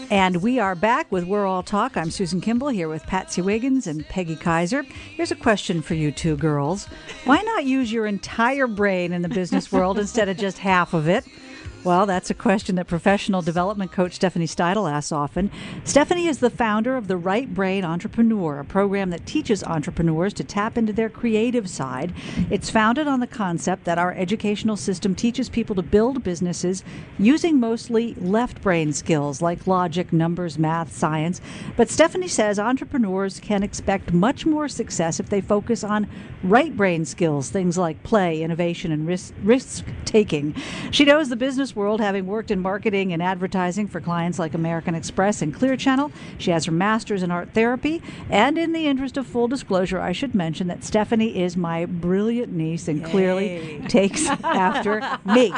And we are back with We're All Talk. I'm Susan Kimball here with Patsy Wiggins and Peggy Kaiser. Here's a question for you two girls. Why not use your entire brain in the business world instead of just half of it? Well, that's a question that professional development coach Stephanie Steidel asks often. Stephanie is the founder of the Right Brain Entrepreneur, a program that teaches entrepreneurs to tap into their creative side. It's founded on the concept that our educational system teaches people to build businesses using mostly left brain skills like logic, numbers, math, science. But Stephanie says entrepreneurs can expect much more success if they focus on right brain skills, things like play, innovation, and risk-taking. She knows the business world, having worked in marketing and advertising for clients like American Express and Clear Channel. She has her master's in art therapy. And in the interest of full disclosure, I should mention that Stephanie is my brilliant niece and clearly takes after me.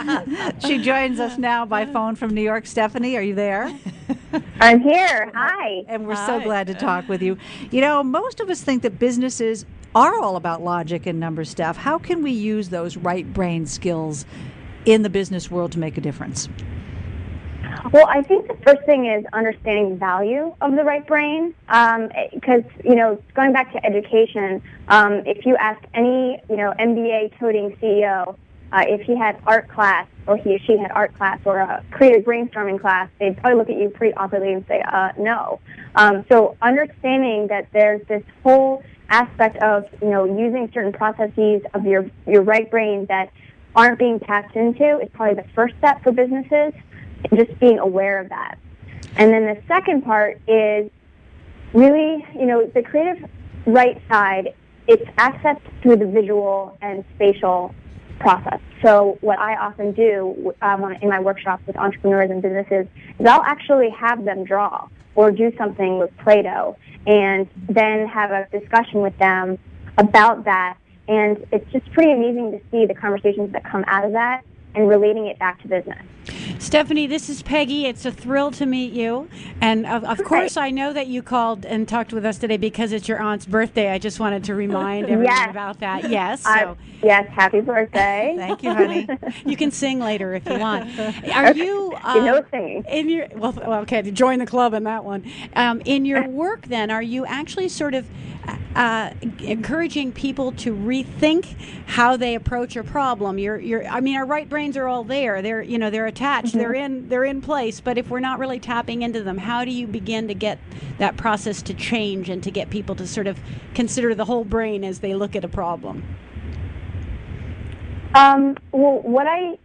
She joins us now by phone from New York. Stephanie, are you there? I'm here. Hi. And we're so glad to talk with you. You know, most of us think that businesses are all about logic and number stuff. How can we use those right brain skills in the business world to make a difference? Well, I think the first thing is understanding the value of the right brain, because, going back to education, if you ask any, MBA-toting CEO if he had art class or he or she had art class or a creative brainstorming class, they'd probably look at you pretty awkwardly and say, no. So understanding that there's this whole aspect of, using certain processes of your right brain that aren't being tapped into is probably the first step for businesses, and just being aware of that. And then the second part is really, the creative right side, it's access through the visual and spatial process. So what I often do in my workshops with entrepreneurs and businesses is I'll actually have them draw or do something with Play-Doh and then have a discussion with them about that. And it's just pretty amazing to see the conversations that come out of that and relating it back to business. Stephanie, this is Peggy. It's a thrill to meet you. And of course, I know that you called and talked with us today because it's your aunt's birthday. I just wanted to remind everyone about that. Yes. Yes, happy birthday. Thank you, honey. You can sing later if you want. Are you singing. In your okay, to join the club in that one. In your work then, are you actually sort of encouraging people to rethink how they approach a problem? Our right brains are all there. They're attached. Mm-hmm. They're in place. But if we're not really tapping into them, how do you begin to get that process to change and to get people to sort of consider the whole brain as they look at a problem? Well, what I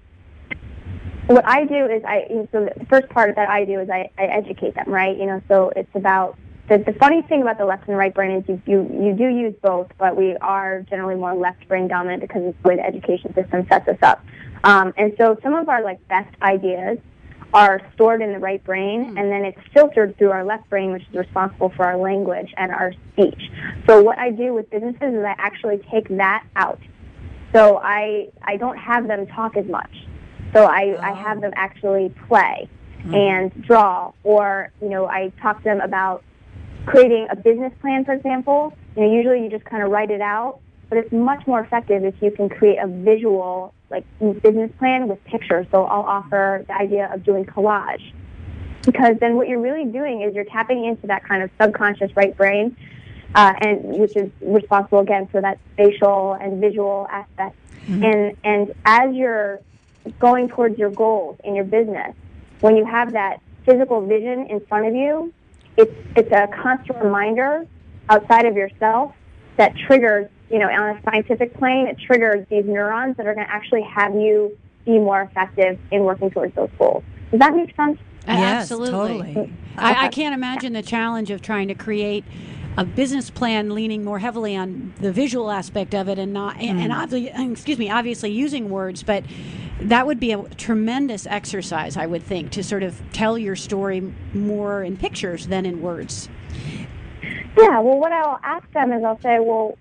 do is so the first part that I do is I educate them, right? So it's about the funny thing about the left and right brain is you do use both, but we are generally more left brain dominant because it's the way the education system sets us up. And so some of our best ideas are stored in the right brain, and then it's filtered through our left brain, which is responsible for our language and our speech. So what I do with businesses is I actually take that out. So I don't have them talk as much. So I have them actually play and draw, or I talk to them about creating a business plan, for example. Usually you just kind of write it out, but it's much more effective if you can create a visual business plan with pictures. So I'll offer the idea of doing collage, because then what you're really doing is you're tapping into that kind of subconscious right brain, and which is responsible again for that spatial and visual aspect. And as you're going towards your goals in your business, when you have that physical vision in front of you, it's a constant reminder outside of yourself that triggers, on a scientific plane, it triggers these neurons that are going to actually have you be more effective in working towards those goals. Does that make sense? Yes, absolutely. Totally. I can't imagine the challenge of trying to create a business plan leaning more heavily on the visual aspect of it and not, and obviously using words, but that would be a tremendous exercise, I would think, to sort of tell your story more in pictures than in words. Yeah, well, what I'll ask them is I'll say, well,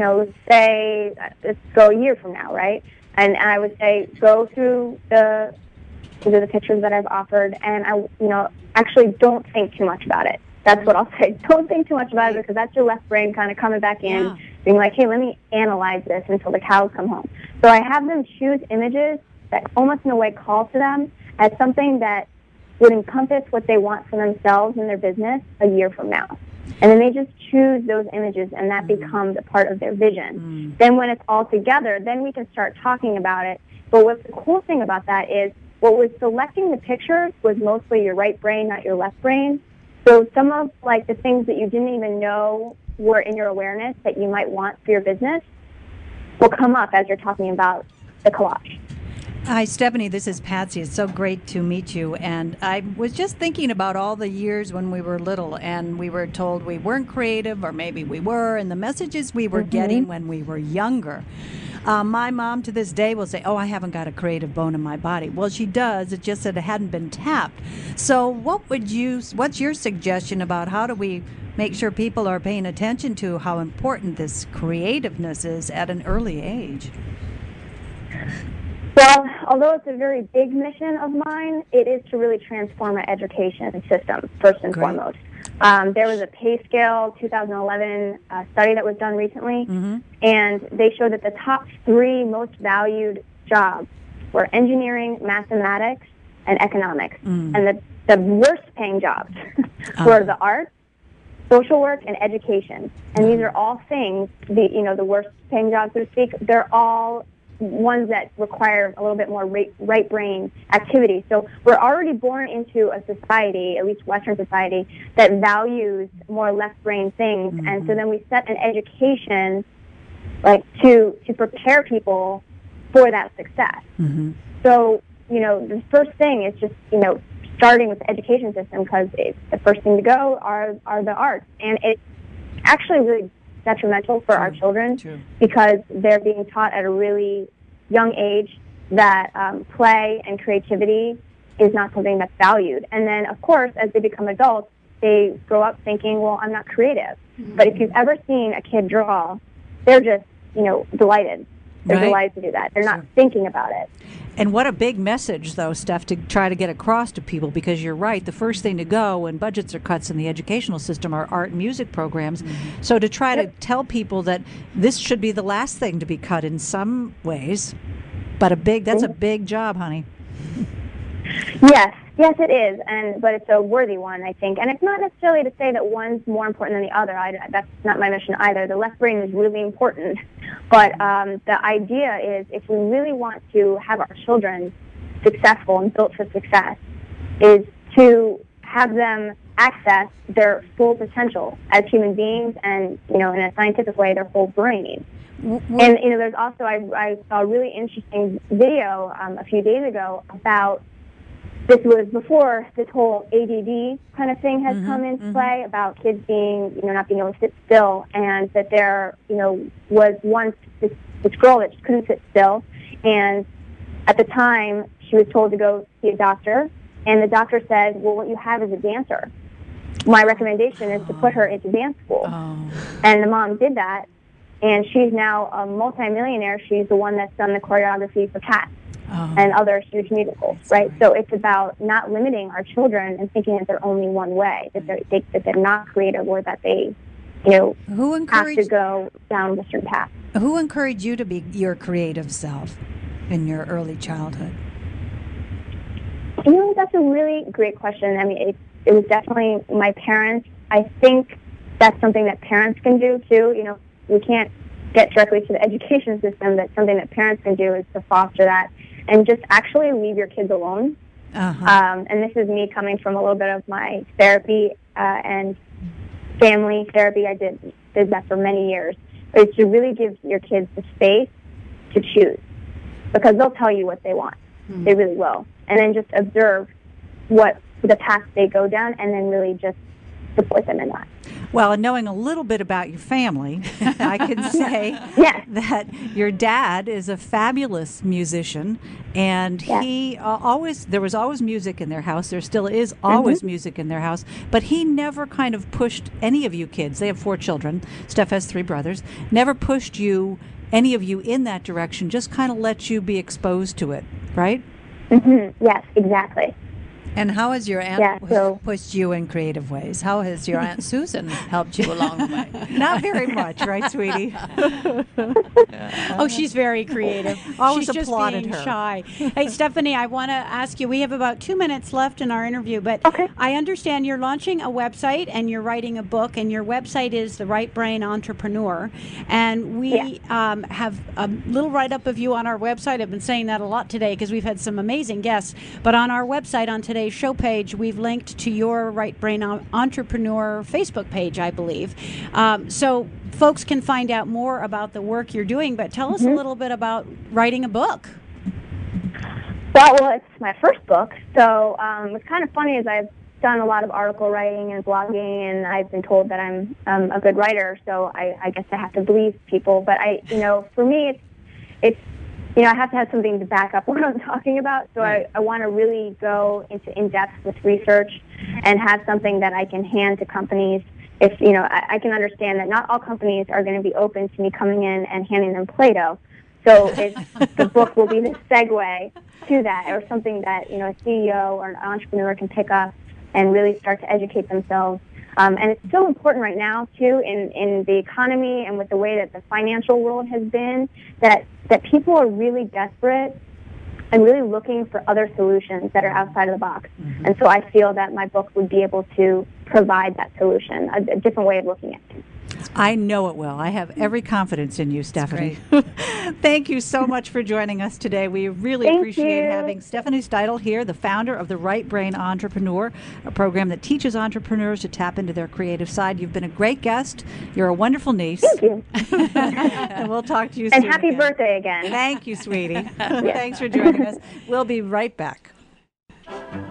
say, let's go a year from now, right? And I would say, go through the pictures that I've offered, and actually don't think too much about it. That's what I'll say. Don't think too much about it, because that's your left brain kind of coming back in, being like, hey, let me analyze this until the cows come home. So I have them choose images that almost in a way call to them as something that would encompass what they want for themselves and their business a year from now. And then they just choose those images, and that becomes a part of their vision. Then when it's all together, then we can start talking about it. But what's the cool thing about that is what was selecting the pictures was mostly your right brain, not your left brain. So some of like the things that you didn't even know were in your awareness that you might want for your business will come up as you're talking about the collage. Hi, Stephanie. This is Patsy. It's so great to meet you. And I was just thinking about all the years when we were little and we were told we weren't creative, or maybe we were, and the messages we were getting when we were younger. My mom to this day will say, oh, I haven't got a creative bone in my body. Well, she does. It's just that it hadn't been tapped. So what's your suggestion about how do we make sure people are paying attention to how important this creativeness is at an early age? Well, although it's a very big mission of mine, it is to really transform our education system, first and foremost. There was a pay scale 2011 study that was done recently, and they showed that the top 3 most valued jobs were engineering, mathematics, and economics. And the worst paying jobs were the arts, social work, and education. And these are all things, the worst paying jobs, so to speak, they're all ones that require a little bit more right brain activity. So we're already born into a society, at least Western society, that values more left brain things. And so then we set an education like to prepare people for that success. So, the first thing is just, starting with the education system, because the first thing to go are the arts. And it's actually really detrimental for our children because they're being taught at a really young age that play and creativity is not something that's valued. And then, of course, as they become adults, they grow up thinking, well, I'm not creative. But if you've ever seen a kid draw, they're just, delighted. They're delighted to do that. They're not thinking about it. And what a big message, though, Steph, to try to get across to people, because you're right. The first thing to go when budgets are cut in the educational system are art and music programs. So to try to tell people that this should be the last thing to be cut in some ways, but that's a big job, honey. Yes, it is, but it's a worthy one, I think. And it's not necessarily to say that one's more important than the other. That's not my mission either. The left brain is really important. But the idea is if we really want to have our children successful and built for success, is to have them access their full potential as human beings and, in a scientific way, their whole brain. And, there's also, I saw a really interesting video a few days ago about, this was before this whole ADD kind of thing has come into play, about kids being, not being able to sit still, and that there, was once this girl that just couldn't sit still, and at the time she was told to go see a doctor, and the doctor said, well, what you have is a dancer. My recommendation is to put her into dance school. And the mom did that, and she's now a multimillionaire. She's the one that's done the choreography for Cats. And other huge musicals, right? So it's about not limiting our children and thinking that they're only one way, that they're not creative, or that they, have to go down a certain path. Who encouraged you to be your creative self in your early childhood? That's a really great question. I mean, it was definitely my parents. I think that's something that parents can do too. We can't get directly to the education system, but something that parents can do is to foster that and just actually leave your kids alone. And this is me coming from a little bit of my therapy and family therapy. I did that for many years. But it's to really give your kids the space to choose, because they'll tell you what they want. They really will. And then just observe what the path they go down, and then really just support them in that. Well, and knowing a little bit about your family, I can say that your dad is a fabulous musician, and there was always music in their house. There still is always music in their house, but he never kind of pushed any of you kids. They have 4 children. Steph has 3 brothers. Never pushed any of you in that direction, just kind of let you be exposed to it, right? Yes, exactly. And how has your aunt pushed you in creative ways? How has your Aunt Susan helped you along the way? Not very much, right, sweetie? Oh, she's very creative. Always she's applauded just being her. shy. Hey, Stephanie, I want to ask you, we have about 2 minutes left in our interview, but I understand you're launching a website and you're writing a book, and your website is The Right Brain Entrepreneur. And we have a little write-up of you on our website. I've been saying that a lot today because we've had some amazing guests. But on our website, on today's show page, we've linked to your Right Brain Entrepreneur Facebook page, I believe. So folks can find out more about the work you're doing, but tell us a little bit about writing a book. Well, it's my first book, so what's kind of funny is I've done a lot of article writing and blogging, and I've been told that I'm a good writer, so I guess I have to believe people. But for me, it's I have to have something to back up what I'm talking about, so I want to really go into in-depth with research and have something that I can hand to companies. If I can understand that not all companies are going to be open to me coming in and handing them Play-Doh. So the book will be the segue to that, or something that a CEO or an entrepreneur can pick up and really start to educate themselves. And it's so important right now, too, in the economy and with the way that the financial world has been, that people are really desperate and really looking for other solutions that are outside of the box. Mm-hmm. And so I feel that my book would be able to provide that solution, a different way of looking at it. I know it will. I have every confidence in you, Stephanie. Thank you so much for joining us today. We really appreciate having Stephanie Steidel here, the founder of The Right Brain Entrepreneur, a program that teaches entrepreneurs to tap into their creative side. You've been a great guest. You're a wonderful niece. Thank you. And we'll talk to you soon. And happy birthday again. Thank you, sweetie. Thanks for joining us. We'll be right back.